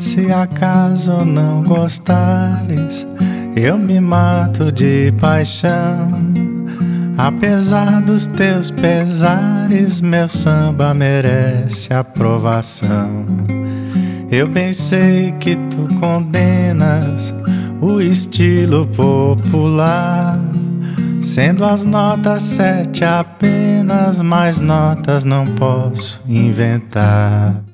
Se acaso não gostares, eu me mato de paixão. Apesar dos teus pesares, meu samba merece aprovação. Eu bem sei que tu condenas o estilo popular, sendo as notas 7 apenas, mais notas não posso inventar.